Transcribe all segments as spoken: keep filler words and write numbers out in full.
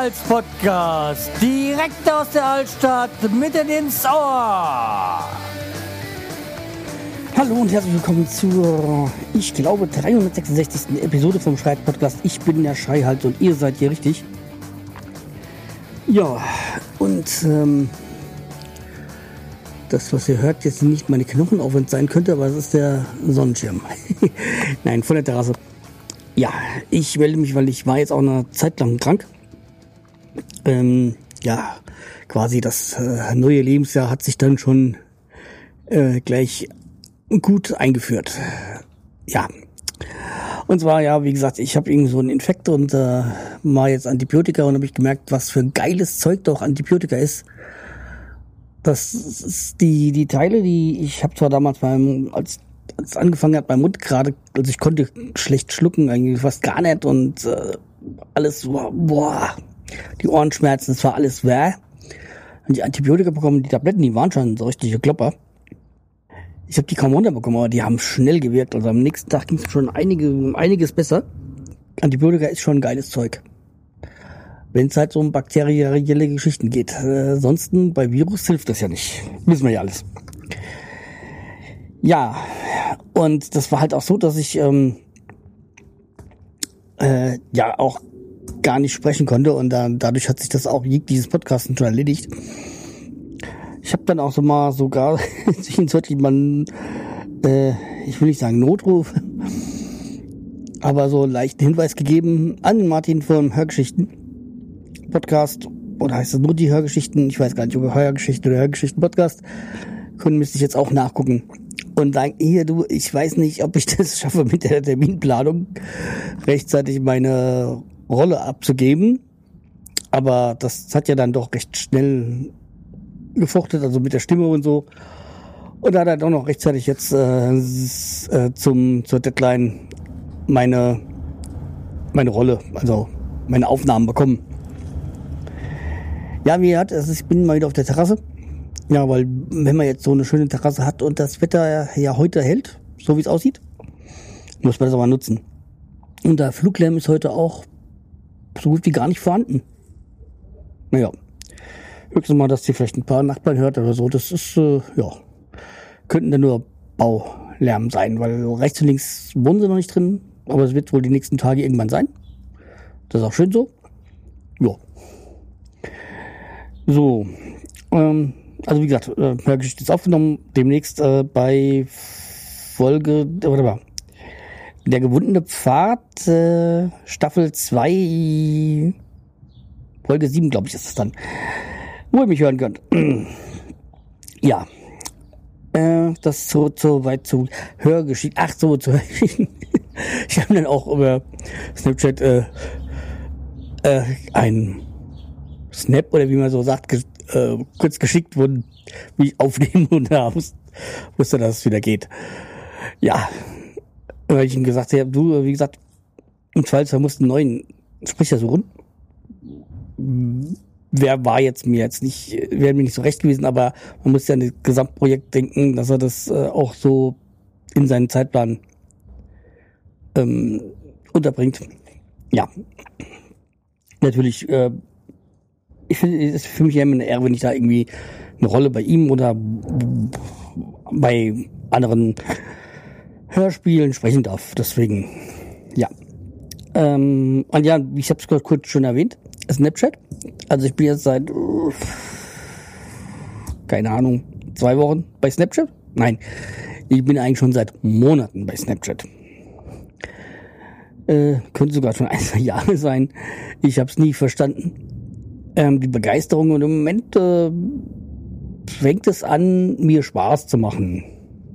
Schreihals-Podcast, direkt aus der Altstadt, mitten ins Ohr. Hallo und herzlich willkommen zur, ich glaube, dreihundertsechsundsechzigsten Episode vom Schreihals-Podcast. Ich bin der Schreihals und ihr seid hier richtig. Ja, und ähm, das, was ihr hört, jetzt nicht meine Knochen, auch wenn es sein könnte, aber es ist der Sonnenschirm. Nein, von der Terrasse. Ja, ich melde mich, weil ich war jetzt auch eine Zeit lang krank. Ähm, ja, quasi das äh, neue Lebensjahr hat sich dann schon äh, gleich gut eingeführt. Ja, und zwar, ja, wie gesagt, ich habe irgendwie so einen Infekt und äh, mal jetzt Antibiotika und habe ich gemerkt, was für ein geiles Zeug doch Antibiotika ist. Das ist die die Teile, die ich habe zwar damals beim als als angefangen hat, mein Mund gerade, also ich konnte schlecht schlucken, eigentlich fast gar nicht und äh, alles so, boah, die Ohrenschmerzen, das war alles wäh. Und die Antibiotika bekommen, die Tabletten, die waren schon so richtige Klopper. Ich habe die kaum runterbekommen, aber die haben schnell gewirkt, also am nächsten Tag ging es schon einige, einiges besser. Antibiotika ist schon ein geiles Zeug. Wenn es halt so um bakterielle Geschichten geht. Äh, ansonsten bei Virus hilft das ja nicht. Wissen wir ja alles. Ja, und das war halt auch so, dass ich ähm, äh, ja auch gar nicht sprechen konnte und dann, dadurch hat sich das auch dieses Podcasten schon erledigt. Ich habe dann auch so mal sogar zwischenzeitlich mal, äh, ich will nicht sagen Notruf, aber so einen leichten Hinweis gegeben an Martin vom Hörgeschichten-Podcast, oder heißt das nur die Hörgeschichten? Ich weiß gar nicht, ob Hörgeschichten oder Hörgeschichten-Podcast. Können müsste ich jetzt auch nachgucken. Und sagen, hier du, ich weiß nicht, ob ich das schaffe mit der Terminplanung rechtzeitig meine Rolle abzugeben. Aber das hat ja dann doch recht schnell gefruchtet, also mit der Stimme und so. Und da hat er doch noch rechtzeitig jetzt äh, äh, zum zur Deadline meine meine Rolle, also meine Aufnahmen bekommen. Ja, wie hat es, ich bin mal wieder auf der Terrasse. Ja, weil wenn man jetzt so eine schöne Terrasse hat und das Wetter ja heute hält, so wie es aussieht, muss man das aber nutzen. Und der Fluglärm ist heute auch so gut wie gar nicht vorhanden. Naja, höchstens mal, dass ihr vielleicht ein paar Nachbarn hört oder so, das ist, äh, ja, könnten dann nur Baulärm sein, weil rechts und links wohnen sie noch nicht drin, aber es wird wohl die nächsten Tage irgendwann sein. Das ist auch schön so. Ja. So, ähm, also wie gesagt, äh, Hörgeschichte ist aufgenommen, demnächst äh, bei Folge, äh, warte mal, der gewundene Pfad, äh, Staffel zwei, Folge sieben, glaube ich, ist es dann, wo ihr mich hören könnt. Ja, äh, das so, so weit zu Hörgeschichten, ach so, zu Hörgeschichten. Ich habe dann auch über Snapchat äh, äh, ein Snap oder wie man so sagt, ge- äh, kurz geschickt wurden, wie ich aufnehmen und da wusste, wusste, dass es wieder geht. Ja, weil ich ihm gesagt habe, du, wie gesagt, im Zweifelsfall musst einen neuen Sprecher suchen. Wer war jetzt mir jetzt nicht, wäre mir nicht so recht gewesen, aber man muss ja an das Gesamtprojekt denken, dass er das äh, auch so in seinen Zeitplan ähm, unterbringt. Ja, natürlich, äh, ich finde, es ist für mich immer eine Ehre, wenn ich da irgendwie eine Rolle bei ihm oder bei anderen Hörspielen sprechen darf. Deswegen, ja. Ähm, und ja, ich habe es gerade kurz schon erwähnt, Snapchat. Also ich bin jetzt seit, keine Ahnung, zwei Wochen bei Snapchat. Nein, ich bin eigentlich schon seit Monaten bei Snapchat. Äh, könnte sogar schon ein, zwei Jahre sein. Ich habe es nie verstanden. Ähm, die Begeisterung und im Moment äh, fängt es an, mir Spaß zu machen.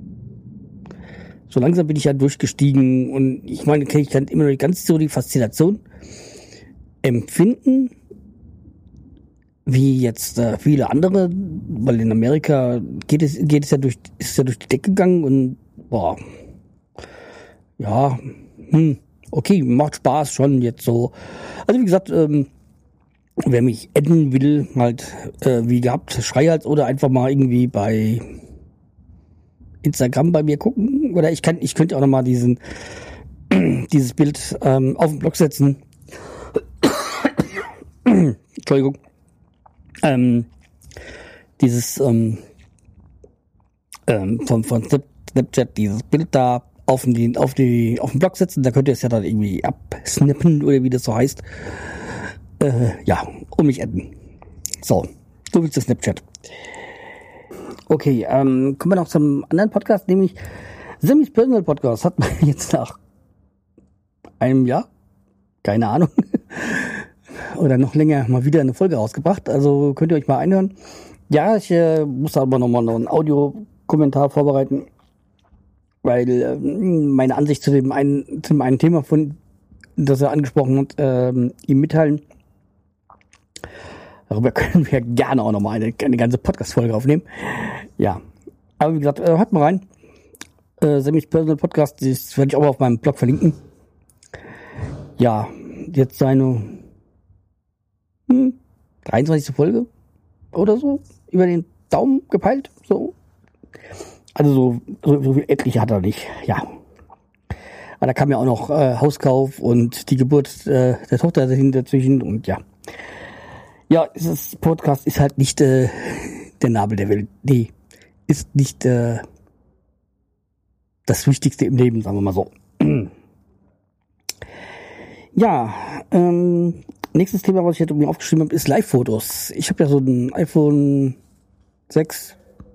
So langsam bin ich ja durchgestiegen und ich meine, ich kann immer noch nicht ganz so die Faszination empfinden, wie jetzt äh, viele andere, weil in Amerika geht es geht es ja durch ist es ja durch die Decke gegangen und boah, ja, hm, okay, macht Spaß schon jetzt so. Also wie gesagt, ähm, wer mich adden will, halt äh, wie gehabt, Schreihals oder einfach mal irgendwie bei Instagram bei mir gucken. Oder ich kann, ich könnte auch noch mal diesen dieses Bild ähm, auf den Blog setzen. Entschuldigung, ähm, dieses ähm, ähm, von, von Snapchat, dieses Bild da auf den, auf die, auf den Blog setzen, da könnt ihr es ja dann irgendwie absnappen oder wie das so heißt. Äh, ja, und mich adden. So, so wie zu Snapchat. Okay, ähm, kommen wir noch zum anderen Podcast, nämlich Sammys Personal Podcast. Hat man jetzt nach einem Jahr, keine Ahnung, oder noch länger mal wieder eine Folge rausgebracht. Also könnt ihr euch mal einhören. Ja, ich äh, muss aber nochmal noch einen Audiokommentar vorbereiten, weil äh, meine Ansicht zu dem einen, zu dem einen Thema, von das er angesprochen hat, äh, ihm mitteilen. Darüber können wir gerne auch nochmal eine, eine ganze Podcast-Folge aufnehmen. Ja, aber wie gesagt, äh, hört mal rein. Äh, Sammys Personal Podcast, das werde ich auch auf meinem Blog verlinken. Ja, jetzt seine hm, dreiundzwanzigste Folge oder so, über den Daumen gepeilt, so. Also so, so, so viel etliche hat er nicht, ja. Aber da kam ja auch noch äh, Hauskauf und die Geburt äh, der Tochter dazwischen und ja. Ja, dieses Podcast ist halt nicht äh, der Nabel der Welt. Nee, ist nicht äh, das Wichtigste im Leben, sagen wir mal so. Ja, ähm, nächstes Thema, was ich jetzt mir aufgeschrieben habe, ist Live-Fotos. Ich habe ja so ein iPhone sechs,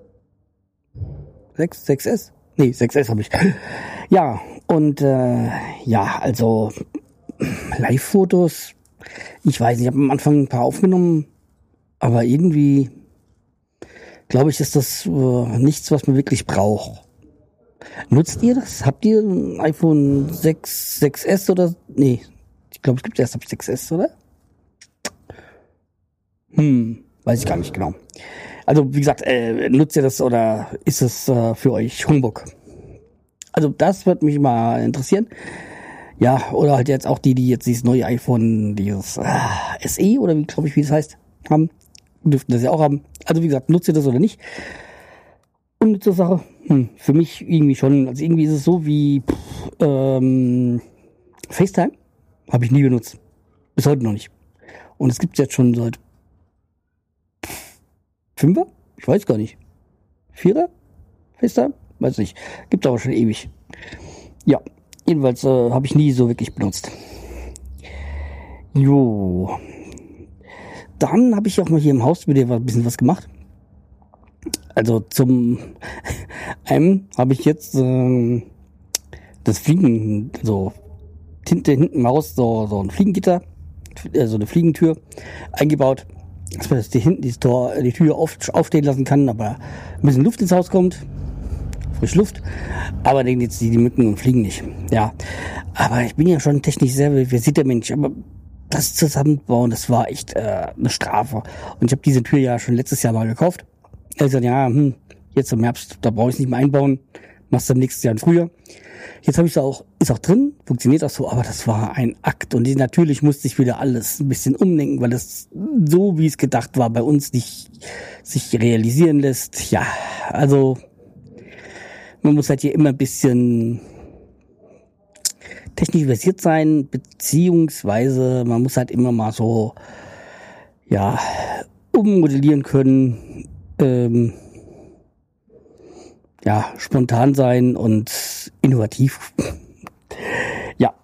sechs, sechs S? Nee, sechs S habe ich. Ja, und äh, ja, also Live-Fotos, ich weiß nicht, ich habe am Anfang ein paar aufgenommen, aber irgendwie glaube ich, ist das äh, nichts, was man wirklich braucht. Nutzt ihr das? Habt ihr ein iPhone sechs, sechs S oder? Nee, ich glaube, es gibt erst ab sechs S, oder? Hm, weiß ich gar nicht genau. Also, wie gesagt, äh, nutzt ihr das oder ist es äh, für euch Humbug? Also, das wird mich mal interessieren. Ja, oder halt jetzt auch die, die jetzt dieses neue iPhone, dieses äh, S E oder wie, glaube ich, wie das heißt, haben. Dürften das ja auch haben. Also, wie gesagt, nutzt ihr das oder nicht? Unnütze Sache? Hm, für mich irgendwie schon. Also, irgendwie ist es so wie pff, ähm, FaceTime. Habe ich nie benutzt. Bis heute noch nicht. Und es gibt es jetzt schon seit Fünfer? Ich weiß gar nicht. Vierer? FaceTime? Weiß nicht. Gibt aber schon ewig. Ja, jedenfalls äh, habe ich nie so wirklich benutzt. Jo. Dann habe ich auch mal hier im Haus mit dir ein bisschen was gemacht. Also zum einen habe ich jetzt äh, das Fliegen, so Tinte hinten im Haus, so, so ein Fliegengitter, äh, so eine Fliegentür eingebaut, dass man das die hinten die, Tor, die Tür auf, aufstehen lassen kann, aber ein bisschen Luft ins Haus kommt, frische Luft, aber dann jetzt die, die Mücken und Fliegen nicht. Ja, aber ich bin ja schon technisch sehr versierter Mensch, aber das Zusammenbauen, das war echt äh, eine Strafe. Und ich habe diese Tür ja schon letztes Jahr mal gekauft. Also ja, hm, jetzt im Herbst, da brauche ich es nicht mehr einbauen, machst du dann nächstes Jahr im Frühjahr. Jetzt habe ich es auch, ist auch drin, funktioniert auch so, aber das war ein Akt. Und natürlich musste ich wieder alles ein bisschen umdenken, weil das so, wie es gedacht war, bei uns nicht sich realisieren lässt. Ja, also man muss halt hier immer ein bisschen technisch versiert sein, beziehungsweise man muss halt immer mal so, ja, ummodellieren können, ähm, ja, spontan sein und innovativ. Ja.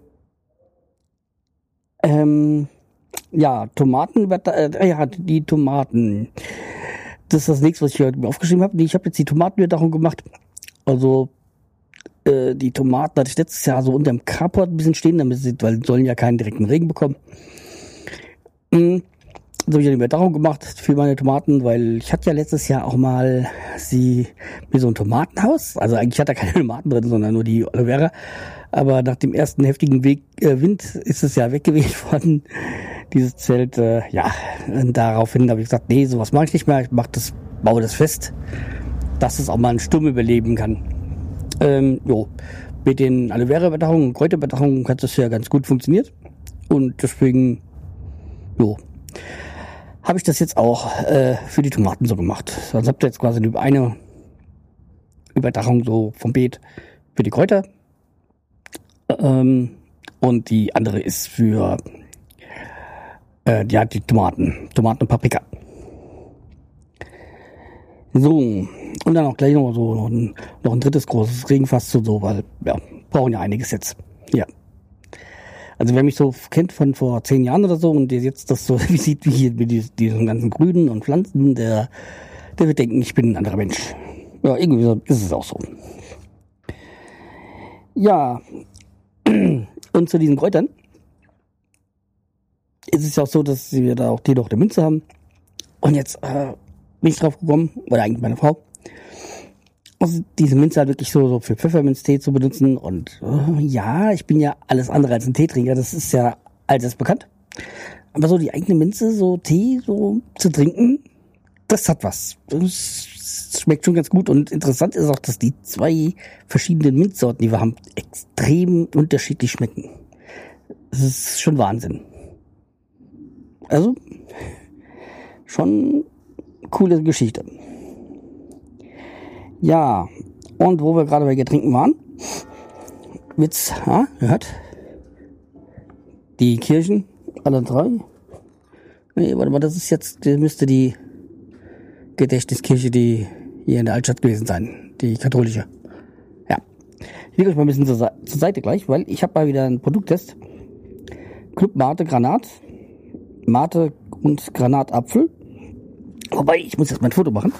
Ähm, ja, Tomaten, äh, ja, die Tomaten. Das ist das nächste, was ich heute aufgeschrieben habe. Ich habe jetzt die Tomatenüberdachung gemacht. Also, äh, die Tomaten hatte ich letztes Jahr so unter dem Carport ein bisschen stehen, damit sie, weil sie sollen ja keinen direkten Regen bekommen. Mhm. So habe ich eine Überdachung gemacht für meine Tomaten, weil ich hatte ja letztes Jahr auch mal sie mir so ein Tomatenhaus. Also eigentlich hat da keine Tomaten drin, sondern nur die Aloe Vera. Aber nach dem ersten heftigen Weg, äh, Wind ist es ja weggeweht worden, dieses Zelt. Äh, ja, und daraufhin habe ich gesagt, nee, sowas mache ich nicht mehr. Ich mach das, baue das fest, dass es auch mal einen Sturm überleben kann. Ähm, jo, mit den Aloe Vera Überdachungen und Kräuterüberdachungen hat das ja ganz gut funktioniert. Und deswegen, jo, habe ich das jetzt auch äh, für die Tomaten so gemacht. Sonst habt ihr jetzt quasi eine Überdachung so vom Beet für die Kräuter. Ähm, und die andere ist für Äh, ja, die Tomaten. Tomaten und Paprika. So, und dann auch gleich noch so noch ein, noch ein drittes großes Regenfass so, so, weil, ja, brauchen ja einiges jetzt. Ja. Also wer mich so kennt von vor zehn Jahren oder so und der jetzt das so wie sieht, wie hier mit diesen ganzen Grünen und Pflanzen, der, der wird denken, ich bin ein anderer Mensch. Ja, irgendwie so ist es auch so. Ja, und zu diesen Kräutern ist es ja auch so, dass wir da auch die noch der Münze haben. Und jetzt äh, bin ich drauf gekommen, oder eigentlich meine Frau, also diese Minze halt wirklich so, so für Pfefferminztee zu benutzen. Und äh, ja, ich bin ja alles andere als ein Teetrinker, das ist ja allseits bekannt. Aber so die eigene Minze, so Tee so zu trinken, das hat was. Das schmeckt schon ganz gut. Und interessant ist auch, dass die zwei verschiedenen Minzsorten, die wir haben, extrem unterschiedlich schmecken. Das ist schon Wahnsinn. Also, schon coole Geschichte. Ja, und wo wir gerade bei Getränken waren, Witz, ha, hört, die Kirchen, alle drei, nee, warte mal, das ist jetzt, das müsste die Gedächtniskirche, die hier in der Altstadt gewesen sein, die katholische. Ja, ich lege euch mal ein bisschen zur, Seite, zur Seite gleich, weil ich habe mal wieder einen Produkttest. Club Mate Granat, Mate und Granatapfel. Wobei, ich muss jetzt mein Foto machen.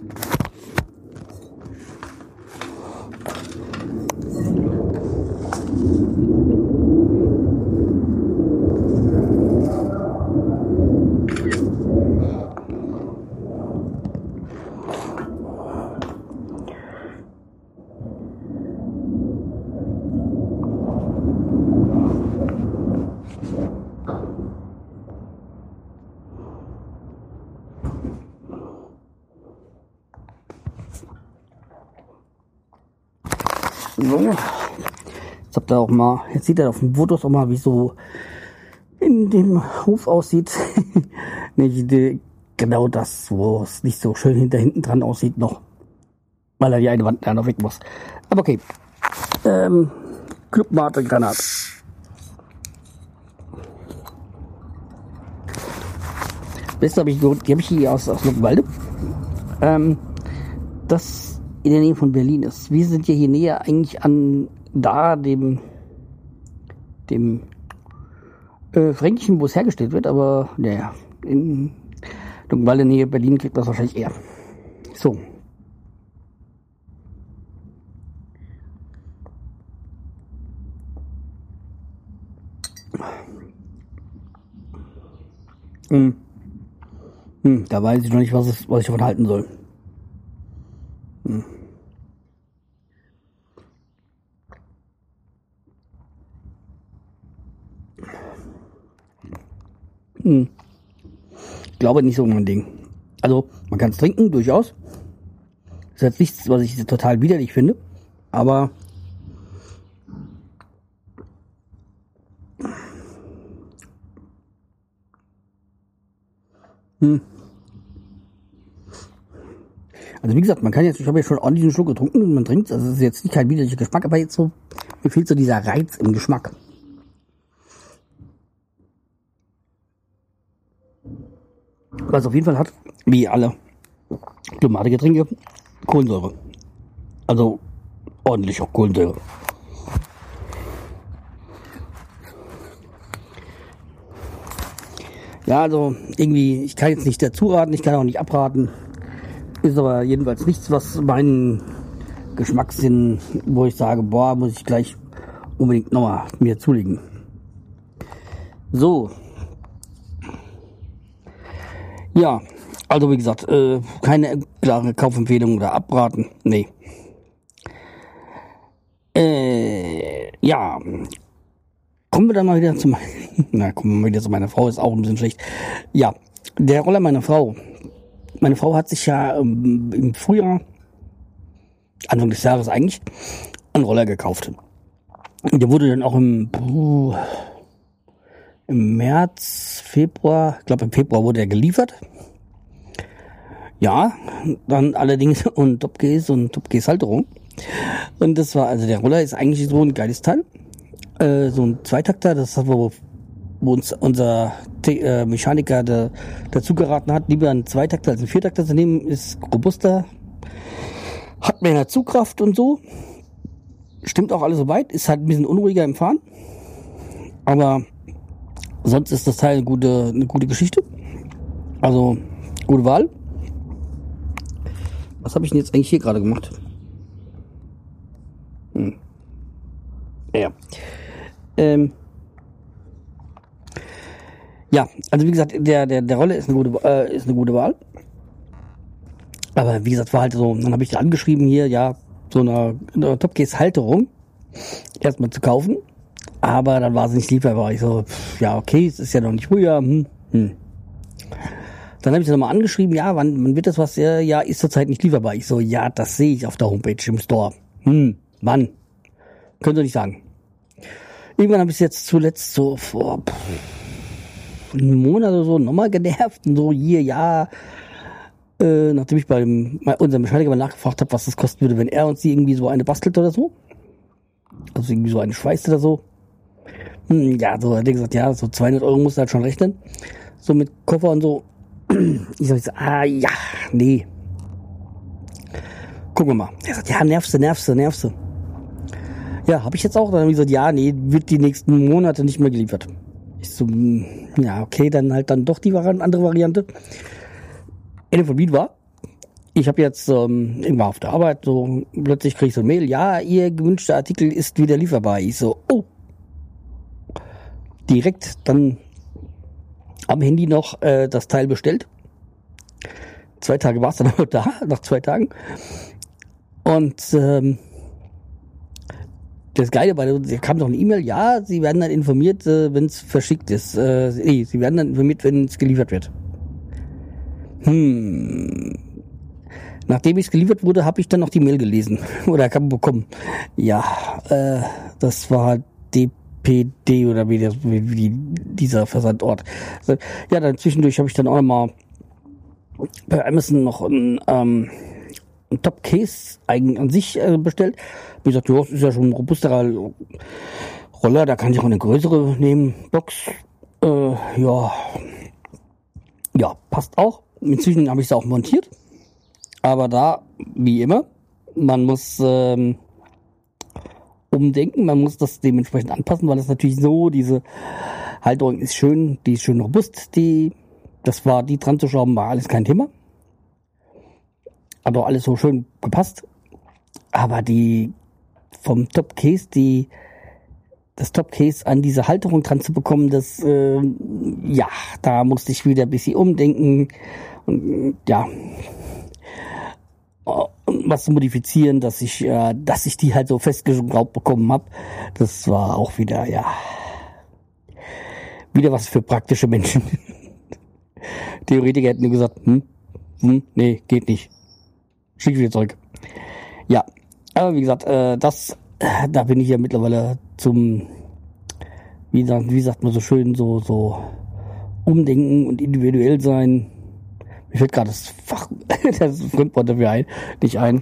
So, jetzt habt ihr auch mal, jetzt sieht ihr auf den Fotos auch mal, wie so in dem Hof aussieht. Nicht die, genau das, wo es nicht so schön hinter hinten dran aussieht noch, weil er die eine Wand da noch weg muss. Aber okay, ähm, Club Mate Granat. Beste habe ich, die habe ich hier aus, aus Luckenwalde. Ähm, das in der Nähe von Berlin ist. Wir sind ja hier näher eigentlich an da dem dem äh, Fränkischen, wo es hergestellt wird, aber naja, in Luckenwalde Nähe Berlin kriegt das wahrscheinlich eher. So. Hm. Hm, da weiß ich noch nicht, was, es, was ich davon halten soll. Hm. Hm. Ich glaube nicht so mein Ding. Also, man kann es trinken, durchaus. Ist jetzt nichts, was ich total widerlich finde. Aber hm. Also wie gesagt, man kann jetzt, ich habe ja schon ordentlich einen Schluck getrunken und man trinkt, also es ist jetzt nicht kein widerlicher Geschmack, aber jetzt so, mir fehlt so dieser Reiz im Geschmack. Was auf jeden Fall hat, wie alle Tomate-Getränke, Kohlensäure. Also ordentlich auch Kohlensäure. Ja, also irgendwie, ich kann jetzt nicht dazu raten, ich kann auch nicht abraten. Ist aber jedenfalls nichts, was meinen Geschmackssinn, wo ich sage, boah, muss ich gleich unbedingt nochmal mir zulegen. So. Ja, also wie gesagt, äh, keine klare Kaufempfehlung oder abraten. Nee. Äh, ja. Kommen wir dann mal wieder zu meiner, na, kommen wir mal wieder zu meiner Frau, ist auch ein bisschen schlecht. Ja, der Roller meiner Frau. Meine Frau hat sich ja ähm, im Frühjahr, Anfang des Jahres eigentlich, einen Roller gekauft. Und der wurde dann auch im, uh, im März, Februar, ich glaube im Februar wurde er geliefert. Ja, dann allerdings und Top-Case und Top-Case-Halterung. Und das war, also der Roller ist eigentlich so ein geiles Teil. Äh, so ein Zweitakter, das hat wohl wo uns unser Te- äh, Mechaniker de, dazu geraten hat, lieber einen Zweitakter als einen Viertakter zu nehmen, ist robuster, hat mehr Zugkraft und so. Stimmt auch alles soweit, ist halt ein bisschen unruhiger im Fahren. Aber sonst ist das Teil eine gute, eine gute Geschichte. Also, gute Wahl. Was habe ich denn jetzt eigentlich hier gerade gemacht? Hm. Ja. Ähm. Ja, also wie gesagt, der, der, der Rolle ist eine gute, äh, ist eine gute Wahl. Aber wie gesagt, war halt so, dann habe ich da angeschrieben hier, ja, so eine, eine Topcase-Halterung erstmal zu kaufen. Aber dann war sie nicht lieferbar. Ich so, pff, ja, okay, es ist ja noch nicht früher. Hm, hm. Dann habe ich sie nochmal angeschrieben, ja, wann, wann wird das was? Ja, ja, ist zurzeit nicht lieferbar. Ich so, ja, das sehe ich auf der Homepage im Store. Hm, wann? Könnt ihr nicht sagen. Irgendwann habe ich es jetzt zuletzt so vor pff, einem Monat oder so nochmal genervt und so, hier, ja, äh, nachdem ich bei, dem, bei unserem Mechaniker mal nachgefragt habe, was das kosten würde, wenn er uns die irgendwie so eine bastelt oder so. Also irgendwie so eine schweißt oder so. Hm, ja, so hat er gesagt, ja, so zweihundert Euro musst du halt schon rechnen. So mit Koffer und so. Ich sag so, ah, ja, nee. Gucken wir mal. Er sagt, ja, nervste, nervste, nervste. Ja, habe ich jetzt auch. Dann habe ich gesagt, ja, nee, wird die nächsten Monate nicht mehr geliefert. Ich so, ja, okay, dann halt dann doch die andere Variante. Ende von Lied war, ich habe jetzt ähm, irgendwann auf der Arbeit, so plötzlich kriege ich so ein Mail, ja, Ihr gewünschter Artikel ist wieder lieferbar. Ich so, oh. Direkt dann am Handy noch äh, das Teil bestellt. Zwei Tage war es dann auch da, nach zwei Tagen. Und ähm, das Geile war, da kam noch eine E-Mail, ja, Sie werden dann informiert, äh, wenn es verschickt ist. Äh, nee, Sie werden dann informiert, wenn es geliefert wird. Hm. Nachdem es geliefert wurde, habe ich dann noch die Mail gelesen. Oder kam bekommen. Ja, äh, das war D P D oder wie, das, wie, wie dieser Versandort. Also, ja, dann zwischendurch habe ich dann auch nochmal bei Amazon noch ein, ähm, ein Top-Case eigen an sich äh, bestellt. Wie gesagt, das ist ja schon ein robusterer Roller, da kann ich auch eine größere nehmen. Box, äh, ja, ja, passt auch. Inzwischen habe ich es auch montiert. Aber da, wie immer, man muss ähm, umdenken, man muss das dementsprechend anpassen, weil es natürlich so, diese Halterung ist schön, die ist schön robust, die, das war, die dran zu schrauben, war alles kein Thema. Hat auch alles so schön gepasst. Aber die vom Top-Case, die, das Top-Case an diese Halterung dran zu bekommen, das, äh, ja, da musste ich wieder ein bisschen umdenken und, ja, was zu modifizieren, dass ich, äh, dass ich die halt so festgeschraubt bekommen habe. Das war auch wieder, ja, wieder was für praktische Menschen. Theoretiker hätten nur gesagt, hm, hm, nee, geht nicht. Schick wieder zurück. Ja, aber wie gesagt, äh, das, äh, da bin ich ja mittlerweile zum, wie sagt, wie sagt man so schön, so, so umdenken und individuell sein. Mir fällt gerade das Fach, das Fremdwort dafür ein, nicht ein.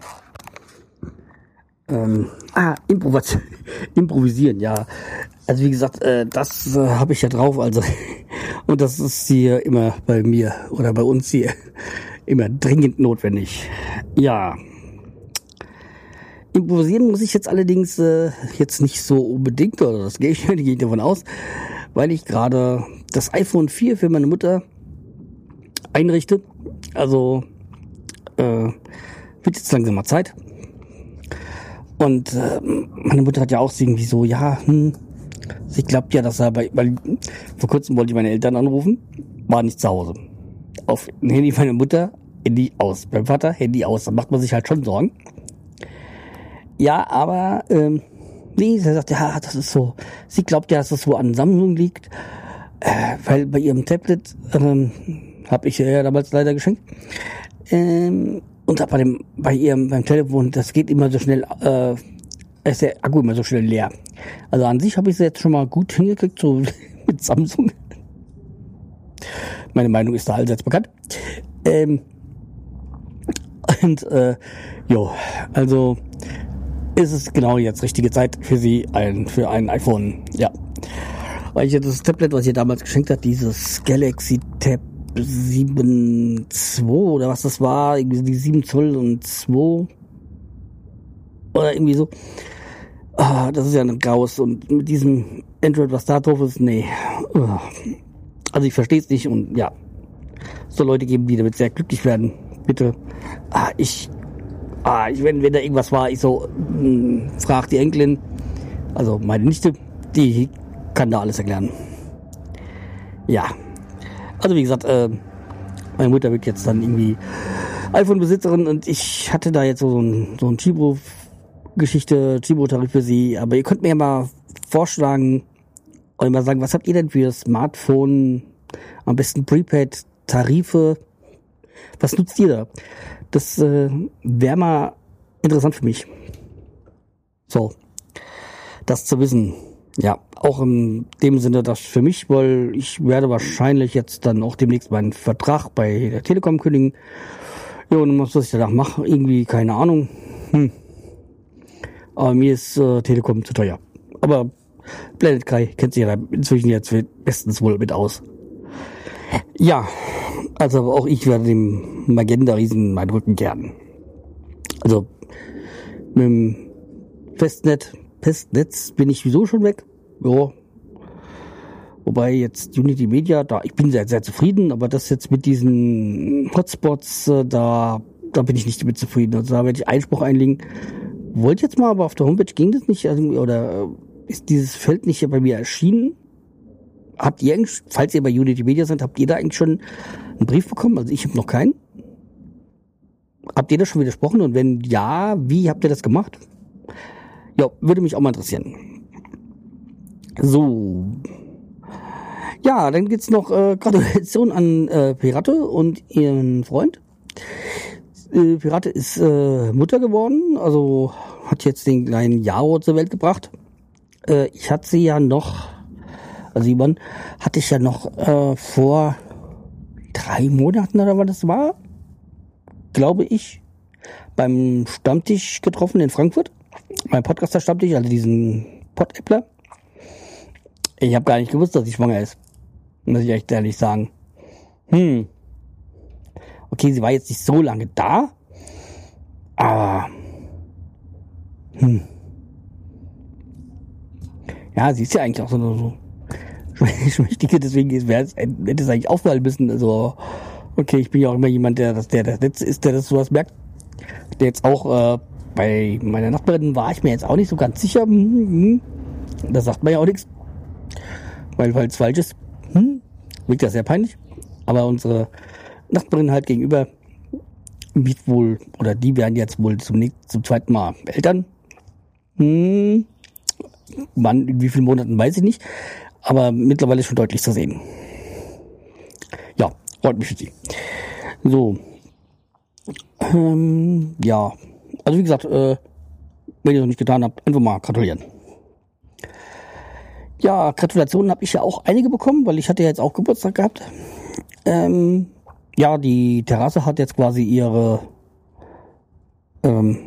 Ähm, ah, Improvisieren, improvisieren, ja. Also wie gesagt, äh, das äh, habe ich ja drauf, also und das ist hier immer bei mir oder bei uns hier immer dringend notwendig. Ja. Improvisieren muss ich jetzt allerdings äh, jetzt nicht so unbedingt, oder das gehe ich, gehe ich davon aus, weil ich gerade das iPhone vier für meine Mutter einrichte. Also äh, wird jetzt langsam mal Zeit. Und äh, meine Mutter hat ja auch irgendwie so, ja, hm, sie glaubt ja, dass er bei, weil vor kurzem wollte ich meine Eltern anrufen, war nicht zu Hause. Auf dem Handy meiner Mutter, Handy aus. Beim Vater, Handy aus. Da macht man sich halt schon Sorgen. Ja, aber ähm, nee, sie sagt, ja, das ist so. Sie glaubt ja, dass das so an Samsung liegt, äh, weil bei ihrem Tablet ähm, habe ich ihr ja damals leider geschenkt. Ähm, und bei dem, bei ihrem, beim Telefon, das geht immer so schnell, äh, ist der Akku immer so schnell leer. Also an sich habe ich es jetzt schon mal gut hingekriegt, so mit Samsung. Meine Meinung ist da allseits bekannt. Ähm, und, äh, jo, also, ist es genau jetzt richtige Zeit für sie, ein, für ein iPhone, ja. Weil ich ja das Tablet, was ihr damals geschenkt hat, dieses Galaxy Tab sieben Punkt zwei oder was das war, irgendwie die sieben Zoll und zwei oder irgendwie so. Ah, das ist ja ein Graus und mit diesem Android, was da drauf ist, nee. Also ich verstehe es nicht und ja, es soll Leute geben, die damit sehr glücklich werden. Bitte. Ah, ich, ah, ich wenn, wenn da irgendwas war, ich so, mh, frag die Enkelin, also meine Nichte, die kann da alles erklären. Ja. Also wie gesagt, äh, meine Mutter wird jetzt dann irgendwie iPhone-Besitzerin und ich hatte da jetzt so ein, so ein Chibo-Geschichte, Chibo-Tarif für sie, aber ihr könnt mir ja mal vorschlagen und mal sagen, was habt ihr denn für Smartphone, am besten Prepaid-Tarife, was nutzt ihr da? Das äh, wäre mal interessant für mich. So, das zu wissen. Ja, auch in dem Sinne das für mich, weil ich werde wahrscheinlich jetzt dann auch demnächst meinen Vertrag bei der Telekom kündigen. Ja, und was ich danach mache, irgendwie, keine Ahnung. Hm. Aber mir ist äh, Telekom zu teuer. Aber Planet Kai kennt sich ja inzwischen jetzt bestens wohl mit aus. Ja, also auch ich werde dem Magenta-Riesen meinen Rücken kehren. Also mit dem Festnet Festnetz bin ich sowieso schon weg. Ja. Wobei jetzt Unity Media, da ich bin sehr, sehr zufrieden, aber das jetzt mit diesen Hotspots, äh, da, da bin ich nicht damit zufrieden. Also da werde ich Einspruch einlegen. Wollte jetzt mal, aber auf der Homepage ging das nicht, also, oder äh, ist dieses Feld nicht bei mir erschienen? Habt ihr eigentlich, falls ihr bei Unity Media seid, habt ihr da eigentlich schon einen Brief bekommen? Also ich habe noch keinen. Habt ihr das schon widersprochen? Und wenn ja, wie habt ihr das gemacht? Ja, würde mich auch mal interessieren. So. Ja, dann gibt's noch äh, Gratulation an äh, Pirate und ihren Freund. Äh, Pirate ist äh, Mutter geworden, also hat jetzt den kleinen Jaro zur Welt gebracht. Äh, ich hatte sie ja noch, also Ivan, hatte ich ja noch äh, vor drei Monaten oder was das war, glaube ich, beim Stammtisch getroffen in Frankfurt. Mein Podcaster-Stammtisch, also diesen Pod-Appler. Ich habe gar nicht gewusst, dass sie schwanger ist. Muss ich echt ehrlich sagen. Hm. Okay, sie war jetzt nicht so lange da. Aber. Hm. Ja, sie ist ja eigentlich auch so eine so schmächtige, deswegen wäre es, hätte es eigentlich auffallen müssen. Also, okay, ich bin ja auch immer jemand, der das, der das Letzte ist, der das sowas merkt. Der jetzt auch, äh, bei meiner Nachbarin war ich mir jetzt auch nicht so ganz sicher. Hm, hm. Das sagt man ja auch nichts. Weil, weil es falsch ist. Hm. Wirkt das sehr peinlich. Aber unsere Nachbarin halt gegenüber wird wohl, oder die werden jetzt wohl zum, nächsten, zum zweiten Mal Eltern. Hm. Wann, in wie vielen Monaten, weiß ich nicht. Aber mittlerweile ist schon deutlich zu sehen. Ja, freut mich für sie. So. Ähm, ja. Also wie gesagt, äh, wenn ihr es noch nicht getan habt, einfach mal gratulieren. Ja, Gratulationen habe ich ja auch einige bekommen, weil ich hatte ja jetzt auch Geburtstag gehabt. Ähm, ja, die Terrasse hat jetzt quasi ihre, ähm,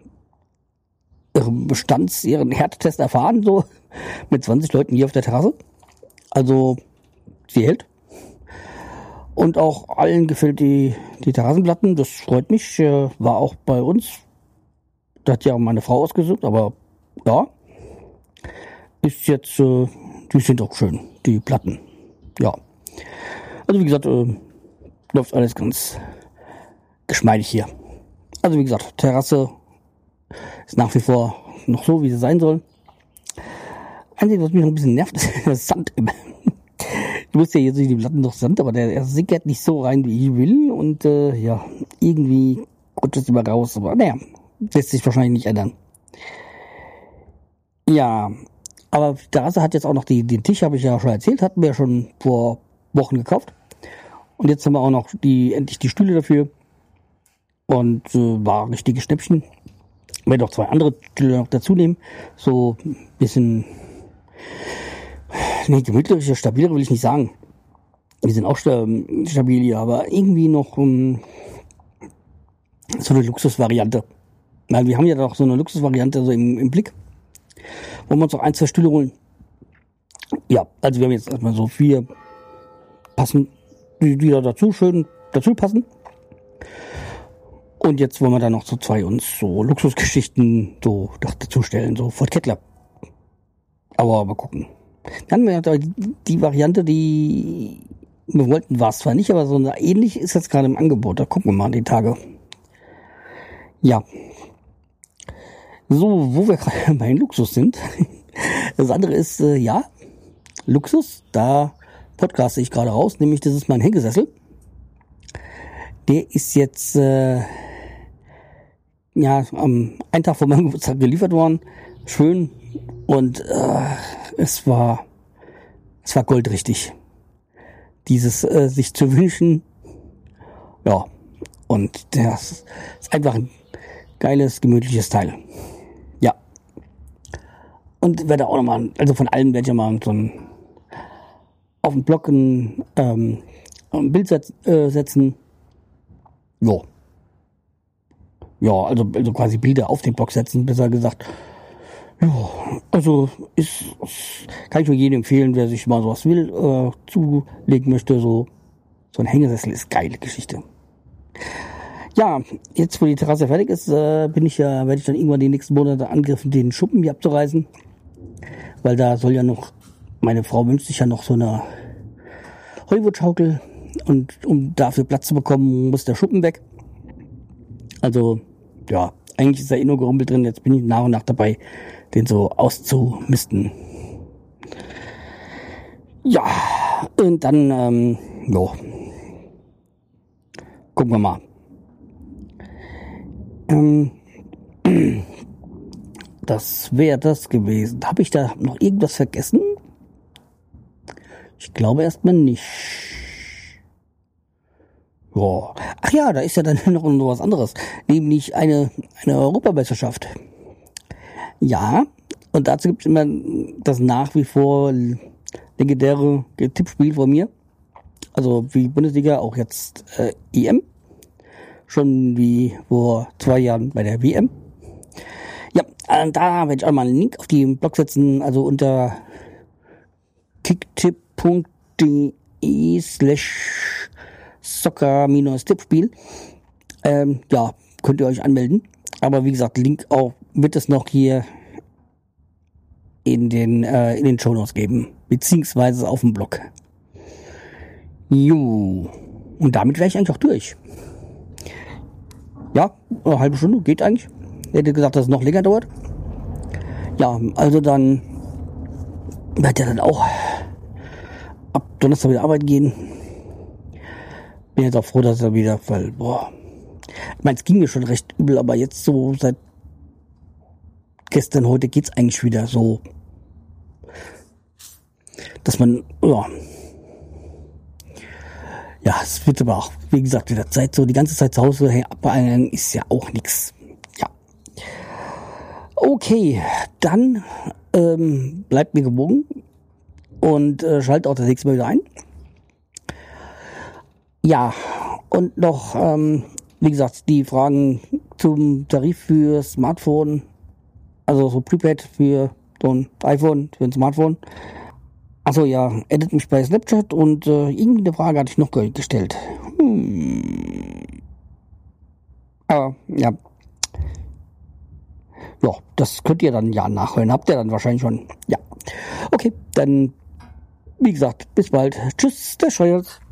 ihren Bestands-, ihren Härtetest erfahren, so mit zwanzig Leuten hier auf der Terrasse. Also, sie hält. Und auch allen gefällt die, die Terrassenplatten, das freut mich, äh, war auch bei uns. Das hat ja auch meine Frau ausgesucht, aber ja, ist jetzt, äh, die sind auch schön, die Platten. Ja. Also wie gesagt, äh, läuft alles ganz geschmeidig hier. Also wie gesagt, Terrasse ist nach wie vor noch so, wie sie sein soll. Einzige, was mich noch ein bisschen nervt, ist das Sand im. Ich wusste ja jetzt nicht, die Platten noch Sand, aber der, der sickert nicht so rein, wie ich will. Und äh, ja, irgendwie rutscht es immer raus. Aber naja, lässt sich wahrscheinlich nicht ändern. Ja, aber die Terrasse hat jetzt auch noch die, den Tisch, habe ich ja schon erzählt, hatten wir ja schon vor Wochen gekauft. Und jetzt haben wir auch noch die endlich die Stühle dafür. Und äh, war ein richtiges Schnäppchen. Ich werde noch zwei andere Stühle noch dazu nehmen. So ein bisschen, nee, gemütlicher, stabiler will ich nicht sagen. Die sind auch stabil hier, aber irgendwie noch um, so eine Luxusvariante. Weil wir haben ja doch so eine Luxusvariante so im, im Blick. Wollen wir uns noch ein, zwei Stühle holen. ja, also wir haben jetzt erstmal so vier passen, die, die da dazu schön dazu passen. Und jetzt wollen wir dann noch so zwei uns so Luxusgeschichten so dazu stellen, so Ford Kettler. Aber mal gucken. Dann haben wir die, die Variante, die wir wollten, war es zwar nicht, aber so eine ähnlich ist jetzt gerade im Angebot. Da gucken wir mal an die Tage. Ja. So, wo wir gerade bei Luxus sind. Das andere ist, äh, ja, Luxus. Da podcaste ich gerade raus, nämlich das ist mein Hängesessel. Der ist jetzt äh, ja am einen Tag vor meinem Geburtstag geliefert worden. Schön. Und äh, es war es war goldrichtig. Dieses äh, sich zu wünschen. Ja. Und das ist einfach ein geiles, gemütliches Teil. Ja. Und werde auch nochmal, also von allen werde ich mal so ein auf den Blog ein, ähm, ein Bild setz, äh, setzen. Ja. Ja, also, also quasi Bilder auf den Blog setzen, besser gesagt. Ja, also ist, kann ich nur jedem empfehlen, wer sich mal sowas will, äh, zulegen möchte. So, so ein Hängesessel ist geile Geschichte. Ja, jetzt wo die Terrasse fertig ist, äh, bin ich ja, werde ich dann irgendwann die nächsten Monate angriffen, den Schuppen hier abzureißen. Weil da soll ja noch, meine Frau wünscht sich ja noch so eine Hollywood-Schaukel. Und um dafür Platz zu bekommen, muss der Schuppen weg. Also, ja, eigentlich ist da eh nur Gerümpel drin. Jetzt bin ich nach und nach dabei, den so auszumisten. Ja, und dann, ähm, jo. Gucken wir mal. Ähm, das wäre das gewesen. Habe ich da noch irgendwas vergessen? Ich glaube erstmal nicht. Ja. Ach ja, da ist ja dann noch was anderes. Nämlich eine, eine Europameisterschaft. Ja, und dazu gibt es immer das nach wie vor legendäre Tippspiel von mir. Also wie Bundesliga, auch jetzt äh, E M. Schon wie vor zwei Jahren bei der W M. Ja, äh, da werde ich auch mal einen Link auf den Blog setzen. Also unter kicktipp.de slash Soccer-Tippspiel. Ähm, ja, könnt ihr euch anmelden. Aber wie gesagt, Link auch wird es noch hier in den äh, in den Shownotes geben, beziehungsweise auf dem Blog. Jo, und damit wäre ich eigentlich auch durch. Ja, eine halbe Stunde geht eigentlich. Ich hätte gesagt, dass es noch länger dauert. Ja, also dann wird ja dann auch ab Donnerstag wieder arbeiten gehen. Bin jetzt auch froh, dass er wieder, weil, boah, ich meine, es ging mir schon recht übel, aber jetzt so seit gestern, heute geht's eigentlich wieder so, dass man, ja, ja, es wird aber auch, wie gesagt, wieder Zeit, so die ganze Zeit zu Hause, hey, abhängen ist ja auch nix. Ja. Okay, dann ähm, bleibt mir gewogen und äh, schaltet auch das nächste Mal wieder ein. Ja, und noch, ähm, wie gesagt, die Fragen zum Tarif für Smartphone, also so Prepaid für so ein iPhone, für ein Smartphone. Achso, ja, edit mich bei Snapchat und äh, irgendeine Frage hatte ich noch gestellt. Hm. Aber, ja. Ja, das könnt ihr dann ja nachhören. Habt ihr dann wahrscheinlich schon. Ja. Okay, dann, wie gesagt, bis bald. Tschüss, der Scheuerz.